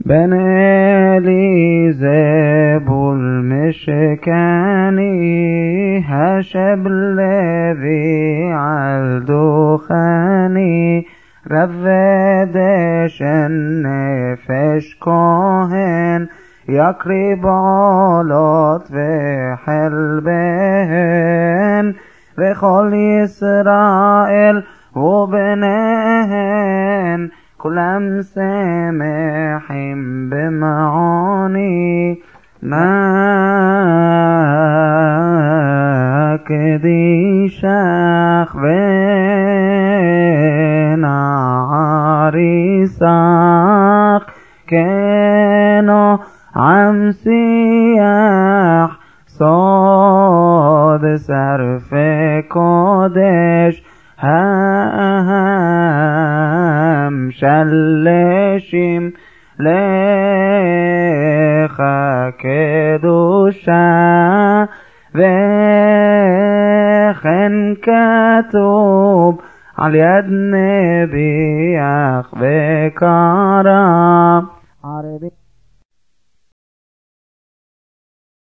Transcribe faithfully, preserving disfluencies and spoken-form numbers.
بن إلي زبول مشكاني هشب لذي عالدخاني رفدش النفش كوهن يقرب علات وحلبهن وخل إسرائيل وبنهن كلهم سامحين بمعاني ما كدي شاخ بين عريساخ كانوا عم سياح صاد سرف قدش هم شلشم لخا كدوشا وخن كتوب على يد نبيخ بكرام عربي